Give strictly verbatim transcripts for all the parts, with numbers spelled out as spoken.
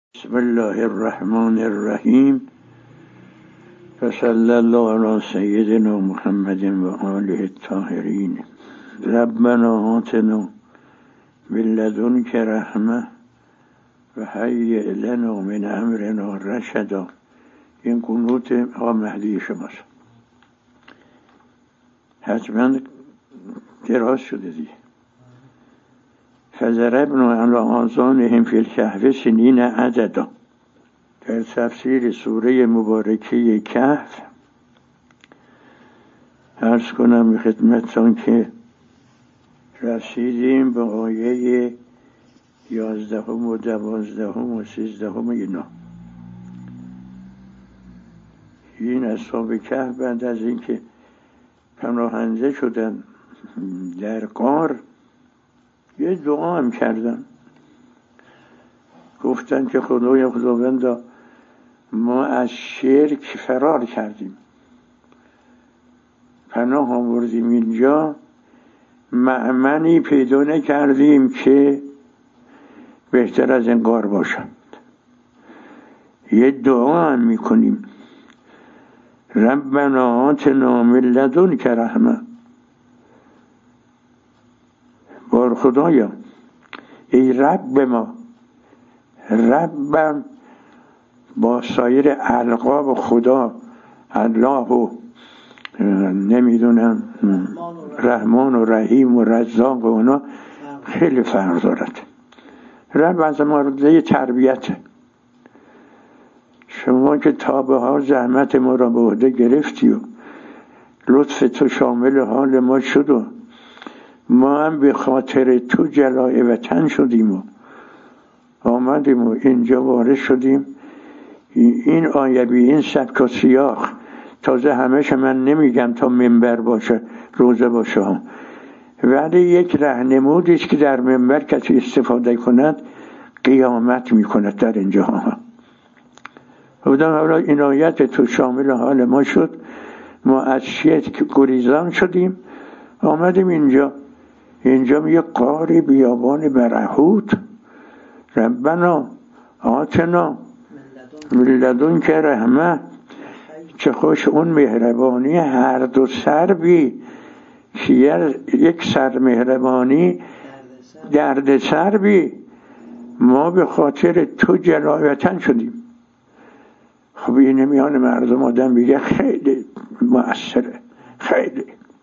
بسم الله الرحمن الرحیم و صلی الله علی سیدنا محمد و آله الطاهرین. ربنا آتنا من لدنک رحمه و هیئ لنا من امرنا رشدا. این قنوت آقا مهدی شماست، حتما دراز شده دیگه. فضربنا علی آذانهم فی الکهف سنین عددا. در تفسیر سوره مبارکه کهف عرض کنم به خدمتتان که رسیدیم به آیه یازدهم و دوازدهم و سیزدهم اینا. این اصحاب کهف بعد از اینکه پناهنده شدن در غار یه دعا هم کردن، گفتن که خدای خداوندا ما از شرک فرار کردیم، پناه آوردیم اینجا، مأمنی پیدا نکردیم که بهتر از این غار باشد. یه دعا هم میکنیم، ربنا آتنا من لدنک رحمه. بار خدایا ای رب ما، ربم با سایر القاب خدا، الله و نمیدونم رحمان و رحیم و رزاق و اونا خیلی فرق دارد. رب از مورد تربیت، شما که تا به حال زحمت ما را به عهده گرفتی و لطف تو شامل حال ما شد و ما هم به خاطر تو جلای وطن شدیم و آمدیم و اینجا وارد شدیم. این آیه بی این سبک و سیاق، تازه همش من نمیگم تا منبر باشه روزه باشه ها، ولی یک رهنمودی است که در منبر کسی استفاده کند قیامت میکند در اینجا ها. بودم حالا این آیت تو شامل حال ما شد، ما از شرک گریزان شدیم آمدیم اینجا. اینجا یه غار بیابان برهوت. ربنا آتنا من لدنک رحمه. چه خوش اون مهربانی هر دو سر بی، که یک سر مهربانی درد سر بی، ما به خاطر تو جلای وطن شدیم. خب این میان مردم آدم بگه خیلی مؤثره، خیلی.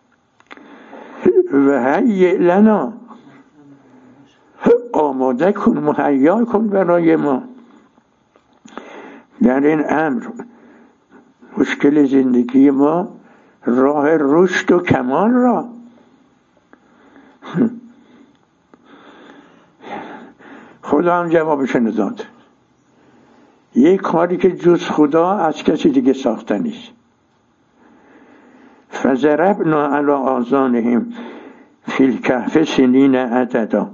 و هیئ لنا، آماده کن، مهیا کن برای ما در این امر، مشکل زندگی ما، راه رشد و کمال را. خدا هم جوابش نداد. یک کاری که جز خدا از کسی دیگه ساخته نیست. فضربنا علی آذانهم فی الکهف سنین عددا.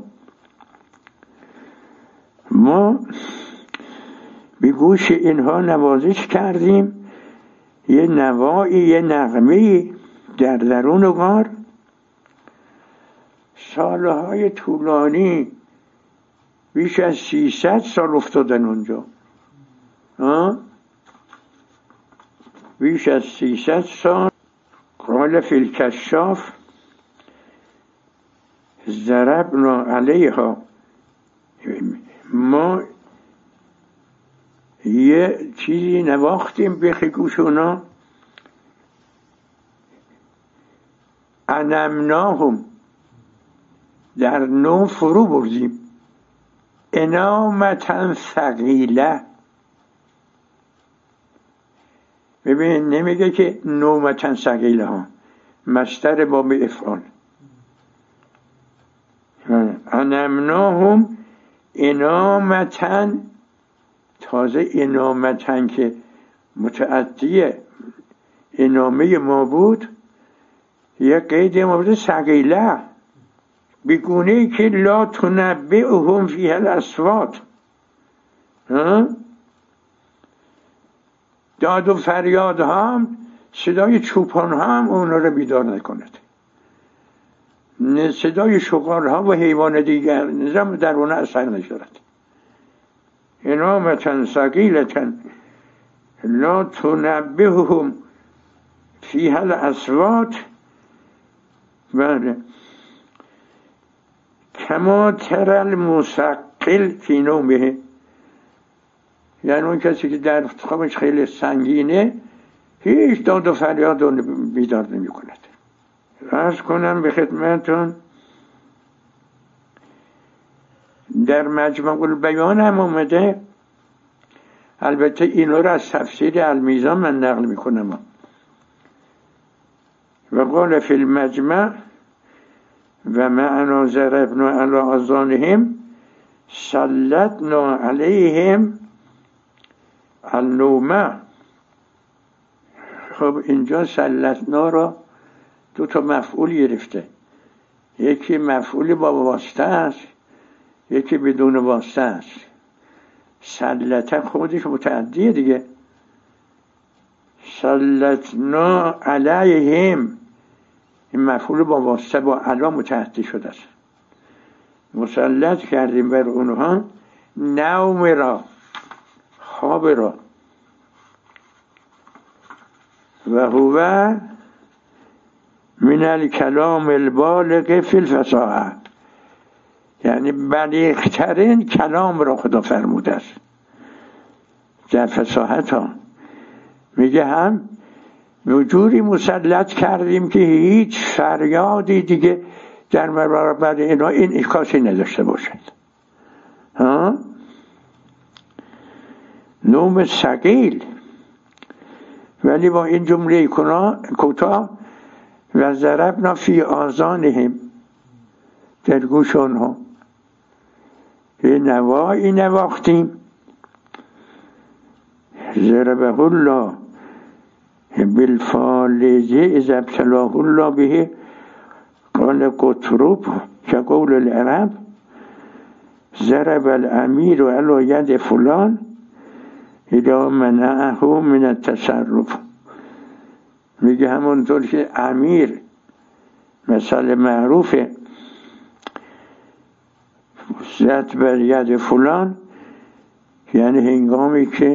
ما به گوش اینها نوازش کردیم، یه نوایی، یه نغمه‌ای در درون غار. سالهای طولانی، بیش از سیصد سال افتادن اونجا، آه؟ بیش از سیصد سال. قال فی الکشاف ضربنا علیها، ما یه چیزی نواختیم به گوش اونا. انمناهم، در نو فرو بردیم. انامتا ثقیله. ببین نمیگه که نومتا ثقیله ها، مصدر باب افعال. انمناهم انامتا، تازه انامتا که متعدیه، انامه ما بود، یک قید مورد ثقیله، بگونه که لا تنبئهم فیها الاصوات. داد و فریاد هم، صدای چوپان هم اونا رو بیدار نکند، صدای شغال ها و حیوان دیگر نظام در اون اثر نشارد. انامة ثقيلة لا تنبههم فيها الأصوات بله کما تر المثقل فی نومه، یعنی اون کسی که در خوابش خیلی سنگینه هیچ داد و فریاد اون بیدار نمی کند. عرض کنم به خدمتون در مجمع البیان هم اومده، البته اینو رو از تفسیر المیزان من نقل می کنم، و قال فی المجمع و معنا ضربنا علی آذانهم سلطنا علیهم النومه. خب اینجا سلطنا را دو تا مفعول گرفته، یکی مفعول با واسطه است، یکی بدون واسطه است. سلطه خودش متعدیه دیگه. سلطنا علیهم این مفعول با واسطه با علا متعدی شده است. مسلط کردیم بر اونها نوم را، خواب را. و هو من الکلام البالغ فی الفصاحه، یعنی بلیغ‌ترین کلام را خدا فرموده است در فصاحت ها. میگه هم جوری مسلط کردیم که هیچ فریادی دیگه در برابر اینا این اکاسی نداشته باشد. ها نوم ثقیل، ولی با این جمله کوتاه و ضربنا فی آذانهم، در گوش آنها یه نوایی نواختیم. ضربه الله بالفالجه اذا ابتلاه الله به قال قطرب كقول العرب ضرب الامیر علی ید فلان اذا منعه من التصرف. میگه همونطور که امیر مثل معروفه زد بر ید فلان، یعنی هنگامی که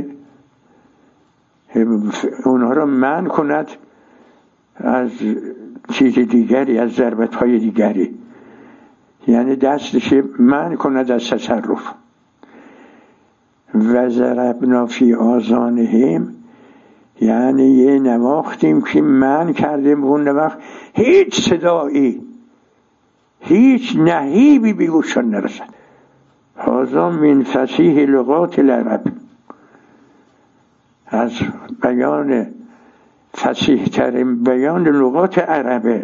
اونها را منع کند از چیز دیگری، از ضربت های دیگری، یعنی دستش منع کند از تصرف. و ضربنا فی آذانهم، یعنی یه نواختیم که منع کردیم اون وقت هیچ صدایی، هیچ نهیبی به گوششان نرسد. هذا من فصیح لغات العرب، از بیان فصیح ترین بیان لغات عربه،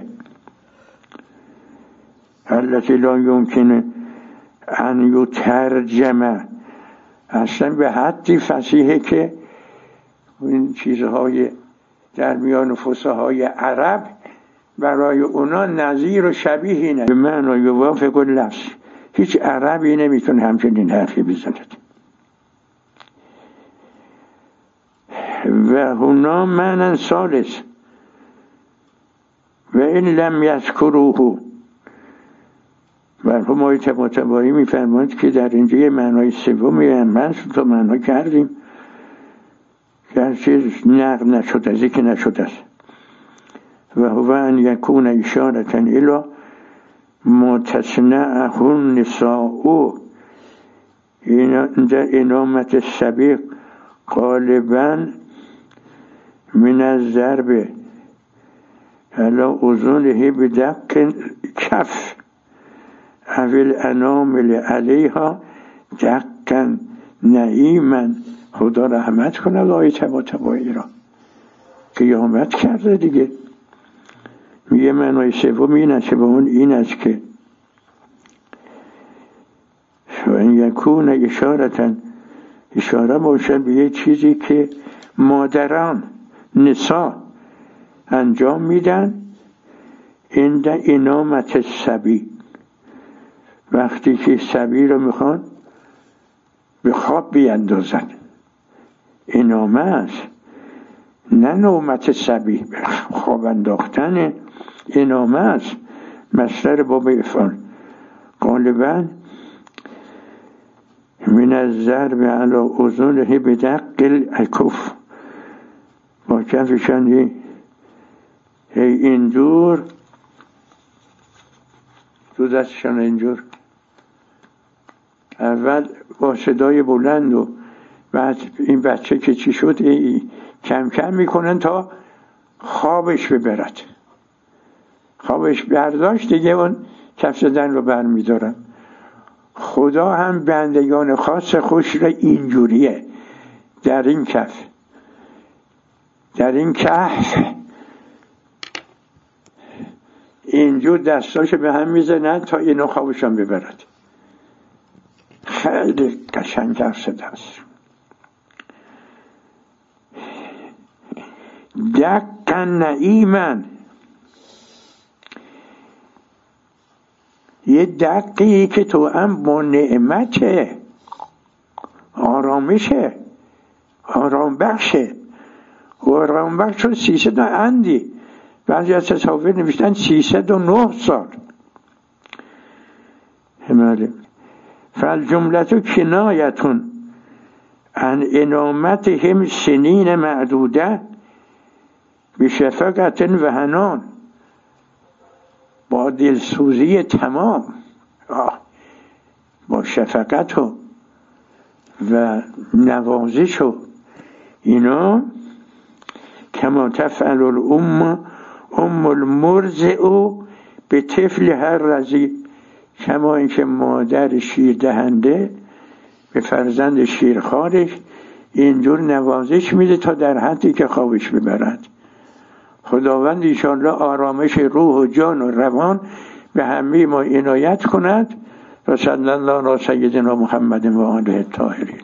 التي لا يمكن ان يترجم، اصلا به حدی فصیحه که این چیزهای در میان فصحای عرب برای اونا نظیر و شبیهی نه، به معنی یوافق اللفظ. هیچ عربی نمیتونه همچنین حرفی بزند. و هنا معنی ثالث و این لم یذکروه، و همای طباطبایی میفرماید که در اینجا یه معنای سومی هم هست، تا معنا کردیم که هر چیز نقل نشده از یکی نشده است. و هو ان یکون اشارة الی ما تصنعه النساء، این در انامت سبیق غالبا من الضرب علی اذنه بدق کف اول انامل علیها دقا نعیما. خدا رحمت کنه آقای طباطبایی را، قیامت کرده دیگه. میگه معنای سوم این است که به اون این است که شاید یکون اشارتن، اشاره باشه به یه چیزی که مادران نسا انجام میدن. این در انامت سبی، وقتی که سبی رو میخوان به خواب بیندازن، انامه است، نه نومت سبی، خواب انداختن انامه است، مصدر باب افعال. غالبا من الضرب علی اذنه بدق الاکف، با کفشان هی اینجور دو دستشان اینجور، اول با صدای بلند و بعد این بچه که چی شد ای کم کم میکنن تا خوابش ببرد. خوابش برداشت دیگه اون کف زدن رو بر میدارن. خدا هم بندگان خاص خوش را اینجوریه، در این کف در این کف اینجور دستاشو به هم میزنن تا اینو خوابشان ببرد. خیلی قشنگ حرف زده است. دقا نعیمن، یه دقیقی که تو هم با نعمته، آرامشه، آرام بخشه. و آرام بخش شد سیصد و اندی، بعضی از تصاویر نوشتن سیصد و نه سال. هماله فالجملت کنایتون عن انامتهم سنین معدوده بشفقت و حنان، با دلسوزی تمام، با شفقت و و نوازش و اینا، کما تفعل الام ام المرضع به طفل هر رضیع، کما اینکه مادر شیر دهنده به فرزند شیرخوارش اینجور نوازش میده تا در حدی که خوابش ببرد. خداوند ایشان را آرامش روح و جان و روان به همه ما عنایت کند. و صلی الله علی سیدنا محمد و آله الطاهرین.